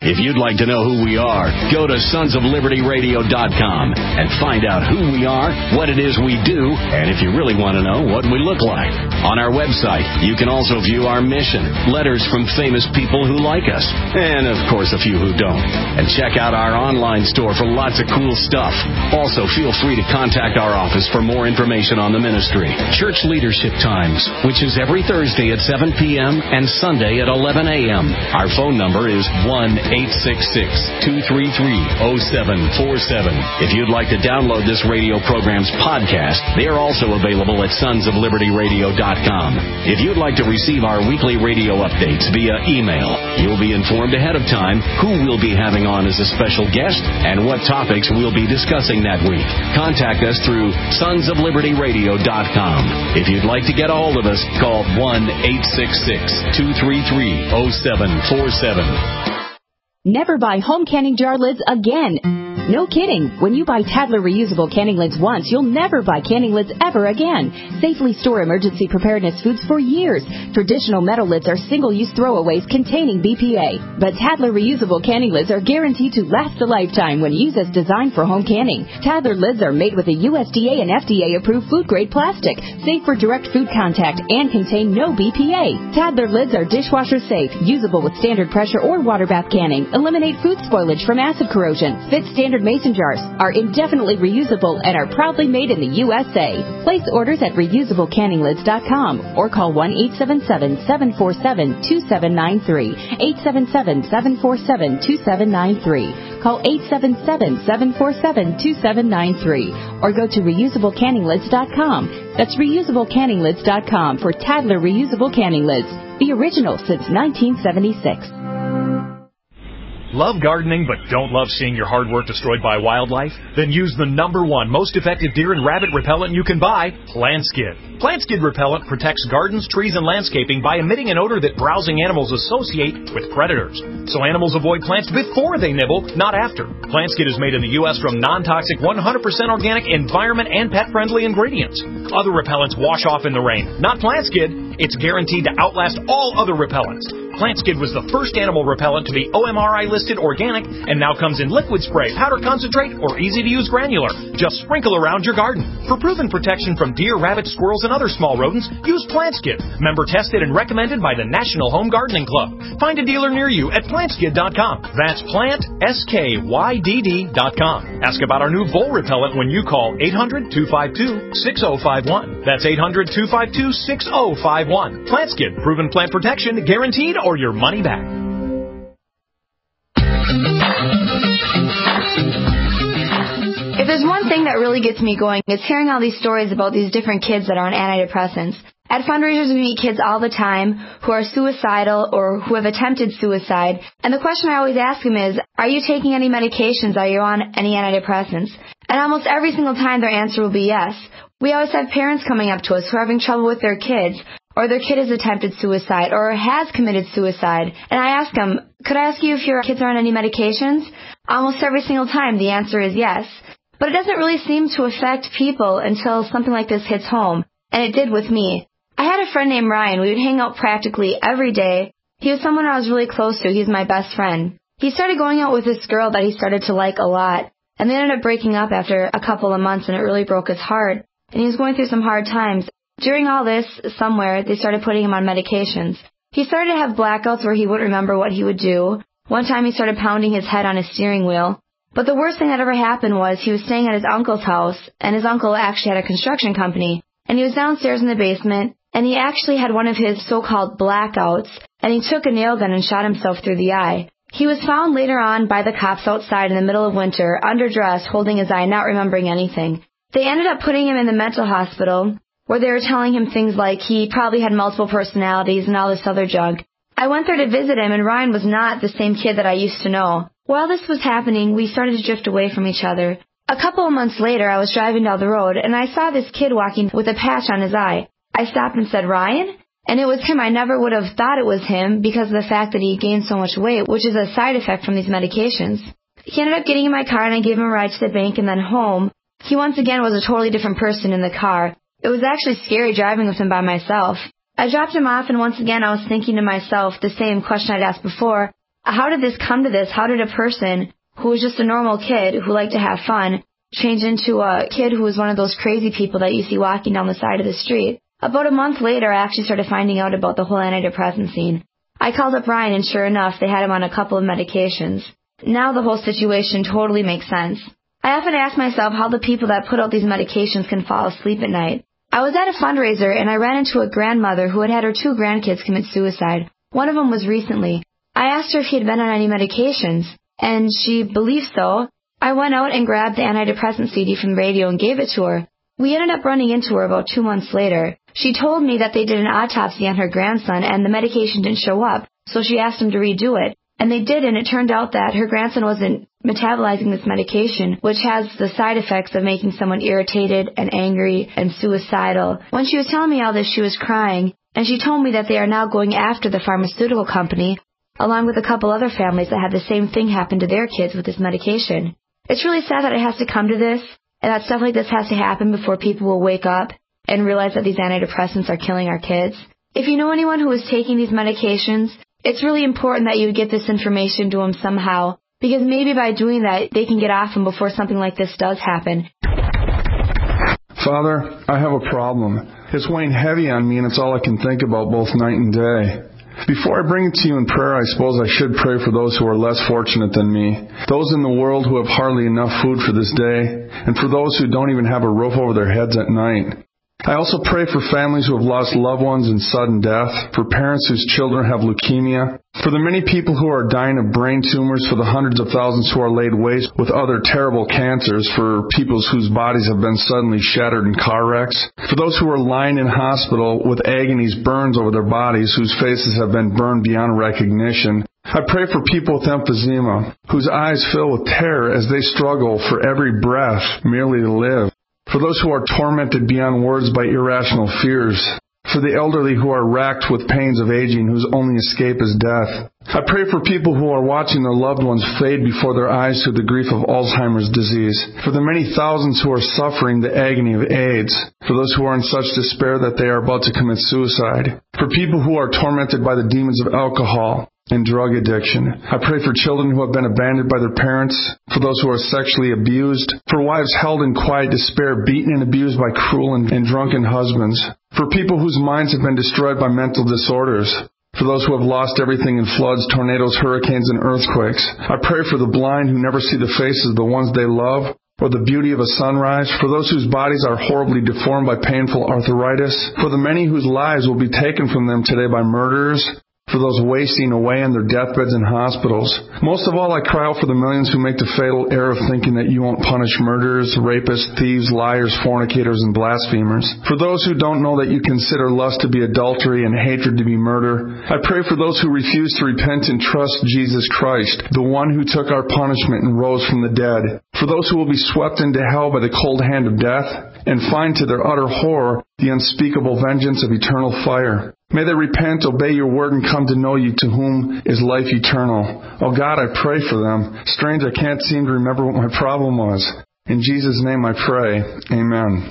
If you'd like to know who we are, go to sonsoflibertyradio.com and find out who we are, what it is we do, and if you really want to know, what we look like. On our website, you can also view our mission, letters from famous people who like us, and of course a few who don't. And check out our online store for lots of cool stuff. Also, feel free to contact our office for more information on the ministry. Church Leadership Times, which is every Thursday at 7 p.m. and Sunday at 11 a.m. Our phone number is 1-866-233-0747. If you'd like to download this radio program's podcast, they are also available at sonsoflibertyradio.com. If you'd like to receive our weekly radio updates via email, you'll be informed ahead of time who we'll be having on as a special guest and what topics we'll be discussing that week. Contact us through sonsoflibertyradio.com. If you'd like to get a hold of us, call 1-866-233-0747. Never buy home canning jar lids again. No kidding. When you buy Tadler reusable canning lids once, you'll never buy canning lids ever again. Safely store emergency preparedness foods for years. Traditional metal lids are single-use throwaways containing BPA. But Tadler reusable canning lids are guaranteed to last a lifetime when used as designed for home canning. Tadler lids are made with a USDA and FDA-approved food-grade plastic, safe for direct food contact, and contain no BPA. Tadler lids are dishwasher safe, usable with standard pressure or water bath canning, eliminate food spoilage from acid corrosion, fit standard mason jars, are indefinitely reusable, and are proudly made in the USA. Place orders at reusablecanninglids.com or call 1-877-747-2793, 877-747-2793. Call 877-747-2793 or go to reusablecanninglids.com. That's reusablecanninglids.com for Tadler reusable canning lids, the original since 1976. Love gardening but don't love seeing your hard work destroyed by wildlife? Then use the #1 most effective deer and rabbit repellent you can buy, PlantSkid. PlantSkid repellent protects gardens, trees, and landscaping by emitting an odor that browsing animals associate with predators. So animals avoid plants before they nibble, not after. PlantSkid is made in the U.S. from non-toxic, 100% organic, environment, and pet-friendly ingredients. Other repellents wash off in the rain. Not PlantSkid. It's guaranteed to outlast all other repellents. PlantSkid was the first animal repellent to be OMRI listed organic and now comes in liquid spray, powder concentrate, or easy-to-use granular. Just sprinkle around your garden. For proven protection from deer, rabbits, squirrels, and other small rodents, use PlantSkid. Member tested and recommended by the National Home Gardening Club. Find a dealer near you at plantskid.com. That's PlantSkydd.com. Ask about our new vole repellent when you call 800-252-6051. That's 800-252-6051. PlantSkid, proven plant protection, guaranteed, or your money back. If there's one thing that really gets me going, it's hearing all these stories about these different kids that are on antidepressants. At fundraisers, we meet kids all the time who are suicidal or who have attempted suicide. And the question I always ask them is, are you taking any medications? Are you on any antidepressants? And almost every single time their answer will be yes. We always have parents coming up to us who are having trouble with their kids, or their kid has attempted suicide or has committed suicide. And I ask them, could I ask you if your kids are on any medications? Almost every single time the answer is yes. But it doesn't really seem to affect people until something like this hits home. And it did with me. I had a friend named Ryan. We would hang out practically every day. He was someone I was really close to. He's my best friend. He started going out with this girl that he started to like a lot. And they ended up breaking up after a couple of months, and it really broke his heart. And he was going through some hard times. During all this, somewhere, they started putting him on medications. He started to have blackouts where he wouldn't remember what he would do. One time he started pounding his head on his steering wheel. But the worst thing that ever happened was he was staying at his uncle's house, and his uncle actually had a construction company. And he was downstairs in the basement, and he actually had one of his so-called blackouts, and he took a nail gun and shot himself through the eye. He was found later on by the cops outside in the middle of winter, underdressed, holding his eye, not remembering anything. They ended up putting him in the mental hospital, where they were telling him things like he probably had multiple personalities and all this other junk. I went there to visit him, and Ryan was not the same kid that I used to know. While this was happening, we started to drift away from each other. A couple of months later, I was driving down the road, and I saw this kid walking with a patch on his eye. I stopped and said, "Ryan?" And it was him. I never would have thought it was him because of the fact that he gained so much weight, which is a side effect from these medications. He ended up getting in my car, and I gave him a ride to the bank and then home. He once again was a totally different person in the car. It was actually scary driving with him by myself. I dropped him off, and once again I was thinking to myself the same question I'd asked before. How did this come to this? How did a person who was just a normal kid who liked to have fun change into a kid who was one of those crazy people that you see walking down the side of the street? About a month later, I actually started finding out about the whole antidepressant scene. I called up Ryan, and sure enough, they had him on a couple of medications. Now the whole situation totally makes sense. I often ask myself how the people that put out these medications can fall asleep at night. I was at a fundraiser, and I ran into a grandmother who had had her 2 grandkids commit suicide. One of them was recently. I asked her if she had been on any medications, and she believed so. I went out and grabbed the antidepressant CD from the radio and gave it to her. We ended up running into her about 2 months later. She told me that they did an autopsy on her grandson and the medication didn't show up, so she asked them to redo it. And they did, and it turned out that her grandson wasn't metabolizing this medication, which has the side effects of making someone irritated and angry and suicidal. When she was telling me all this, she was crying, and she told me that they are now going after the pharmaceutical company, along with a couple other families that had the same thing happen to their kids with this medication. It's really sad that it has to come to this, and that stuff like this has to happen before people will wake up and realize that these antidepressants are killing our kids. If you know anyone who is taking these medications, it's really important that you get this information to them somehow, because maybe by doing that, they can get off them before something like this does happen. Father, I have a problem. It's weighing heavy on me, and it's all I can think about both night and day. Before I bring it to you in prayer, I suppose I should pray for those who are less fortunate than me, those in the world who have hardly enough food for this day, and for those who don't even have a roof over their heads at night. I also pray for families who have lost loved ones in sudden death, for parents whose children have leukemia, for the many people who are dying of brain tumors, for the hundreds of thousands who are laid waste with other terrible cancers, for people whose bodies have been suddenly shattered in car wrecks, for those who are lying in hospital with agonies, burns over their bodies, whose faces have been burned beyond recognition. I pray for people with emphysema, whose eyes fill with terror as they struggle for every breath merely to live. For those who are tormented beyond words by irrational fears. For the elderly who are racked with pains of aging, whose only escape is death. I pray for people who are watching their loved ones fade before their eyes through the grief of Alzheimer's disease. For the many thousands who are suffering the agony of AIDS. For those who are in such despair that they are about to commit suicide. For people who are tormented by the demons of alcohol and drug addiction. I pray for children who have been abandoned by their parents, for those who are sexually abused, for wives held in quiet despair, beaten and abused by cruel and drunken husbands, for people whose minds have been destroyed by mental disorders, for those who have lost everything in floods, tornadoes, hurricanes, and earthquakes. I pray for the blind who never see the faces of the ones they love, or the beauty of a sunrise, for those whose bodies are horribly deformed by painful arthritis, for the many whose lives will be taken from them today by murderers, for those wasting away on their deathbeds in hospitals. Most of all, I cry out for the millions who make the fatal error of thinking that you won't punish murderers, rapists, thieves, liars, fornicators, and blasphemers. For those who don't know that you consider lust to be adultery and hatred to be murder. I pray for those who refuse to repent and trust Jesus Christ, the one who took our punishment and rose from the dead. For those who will be swept into hell by the cold hand of death and find to their utter horror the unspeakable vengeance of eternal fire. May they repent, obey your word, and come to know you, to whom is life eternal. Oh God, I pray for them. Strange, I can't seem to remember what my problem was. In Jesus' name I pray. Amen.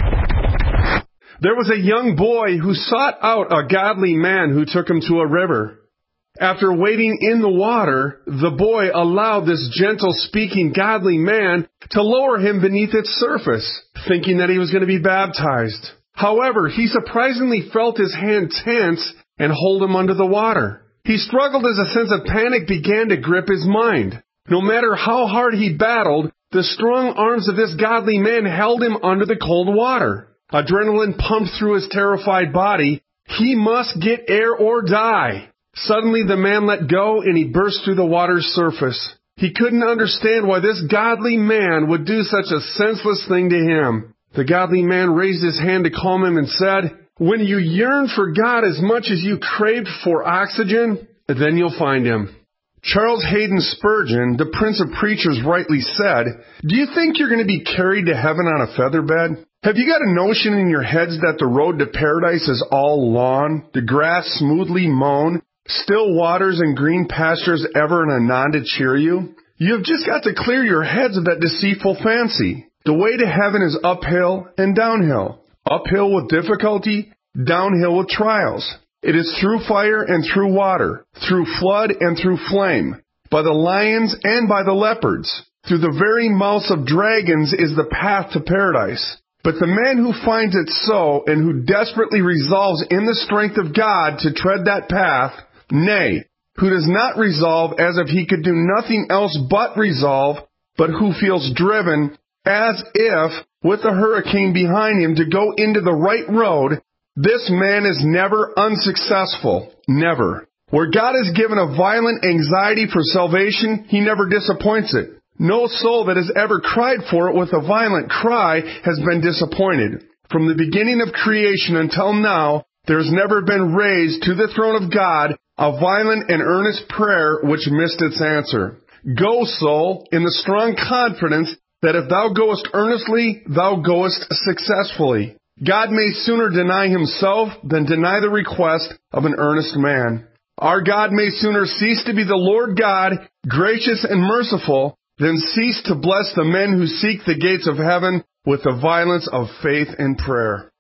There was a young boy who sought out a godly man who took him to a river. After wading in the water, the boy allowed this gentle-speaking, godly man to lower him beneath its surface, thinking that he was going to be baptized. However, he surprisingly felt his hand tense and hold him under the water. He struggled as a sense of panic began to grip his mind. No matter how hard he battled, the strong arms of this godly man held him under the cold water. Adrenaline pumped through his terrified body. He must get air or die. Suddenly the man let go and he burst through the water's surface. He couldn't understand why this godly man would do such a senseless thing to him. The godly man raised his hand to calm him and said, "When you yearn for God as much as you craved for oxygen, then you'll find him." Charles Haddon Spurgeon, the Prince of Preachers, rightly said, "Do you think you're going to be carried to heaven on a feather bed? Have you got a notion in your heads that the road to paradise is all lawn, the grass smoothly mown, still waters and green pastures ever and anon to cheer you? You have just got to clear your heads of that deceitful fancy. The way to heaven is uphill and downhill. Uphill with difficulty, downhill with trials. It is through fire and through water, through flood and through flame, by the lions and by the leopards. Through the very mouths of dragons is the path to paradise. But the man who finds it so, and who desperately resolves in the strength of God to tread that path, nay, who does not resolve as if he could do nothing else but resolve, but who feels driven as if with a hurricane behind him to go into the right road, this man is never unsuccessful. Never. Where God has given a violent anxiety for salvation, he never disappoints it. No soul that has ever cried for it with a violent cry has been disappointed. From the beginning of creation until now, there has never been raised to the throne of God a violent and earnest prayer which missed its answer. Go, soul, in the strong confidence that if thou goest earnestly, thou goest successfully. God may sooner deny himself than deny the request of an earnest man. Our God may sooner cease to be the Lord God, gracious and merciful, than cease to bless the men who seek the gates of heaven with the violence of faith and prayer.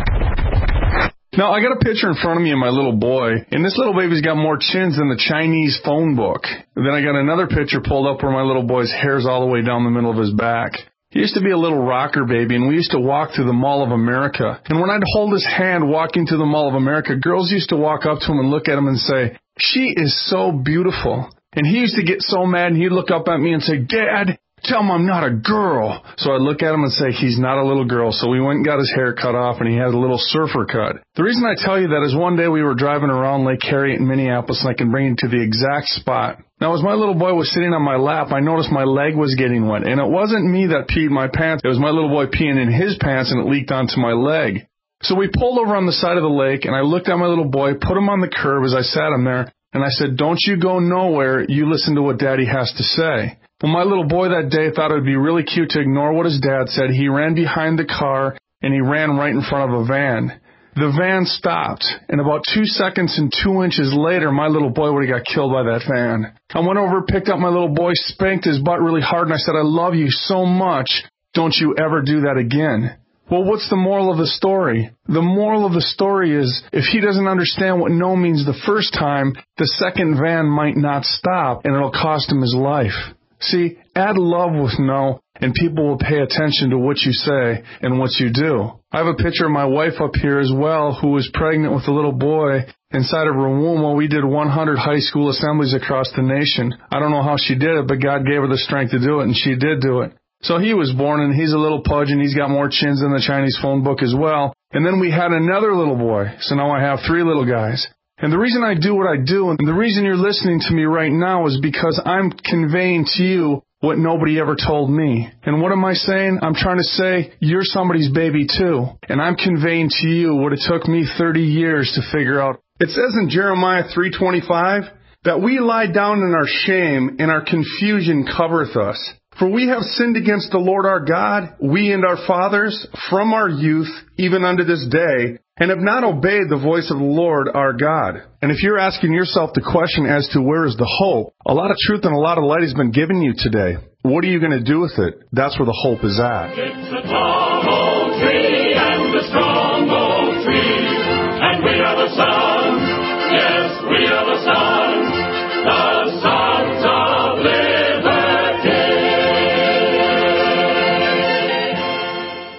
Now, I got a picture in front of me of my little boy, and this little baby's got more chins than the Chinese phone book. And then I got another picture pulled up where my little boy's hair's all the way down the middle of his back. He used to be a little rocker baby, and we used to walk through the Mall of America. And when I'd hold his hand walking through the Mall of America, girls used to walk up to him and look at him and say, "She is so beautiful." And he used to get so mad, and he'd look up at me and say, "Dad, tell him I'm not a girl." So I'd look at him and say, "He's not a little girl." So we went and got his hair cut off, and he had a little surfer cut. The reason I tell you that is one day we were driving around Lake Harriet in Minneapolis, and I can bring you to the exact spot. Now, as my little boy was sitting on my lap, I noticed my leg was getting wet. And it wasn't me that peed my pants. It was my little boy peeing in his pants, and it leaked onto my leg. So we pulled over on the side of the lake, and I looked at my little boy, put him on the curb as I sat him there, and I said, "Don't you go nowhere. You listen to what Daddy has to say." Well, my little boy that day thought it would be really cute to ignore what his dad said. He ran behind the car, and he ran right in front of a van. The van stopped, and about 2 seconds and 2 inches later, my little boy would have got killed by that van. I went over, picked up my little boy, spanked his butt really hard, and I said, "I love you so much. Don't you ever do that again." Well, what's the moral of the story? The moral of the story is, if he doesn't understand what no means the first time, the second van might not stop, and it'll cost him his life. See, add love with no, and people will pay attention to what you say and what you do. I have a picture of my wife up here as well, who was pregnant with a little boy inside of her womb while we did 100 high school assemblies across the nation. I don't know how she did it, but God gave her the strength to do it, and she did do it. So he was born, and he's a little pudge, and he's got more chins than the Chinese phone book as well. And then we had another little boy, so now I have 3 little guys. And the reason I do what I do, and the reason you're listening to me right now, is because I'm conveying to you what nobody ever told me. And what am I saying? I'm trying to say, you're somebody's baby too. And I'm conveying to you what it took me 30 years to figure out. It says in Jeremiah 3:25, that we lie down in our shame, and our confusion covereth us. For we have sinned against the Lord our God, we and our fathers, from our youth, even unto this day, and have not obeyed the voice of the Lord our God. And if you're asking yourself the question as to where is the hope, a lot of truth and a lot of light has been given you today. What are you going to do with it? That's where the hope is at. It's a tall old tree.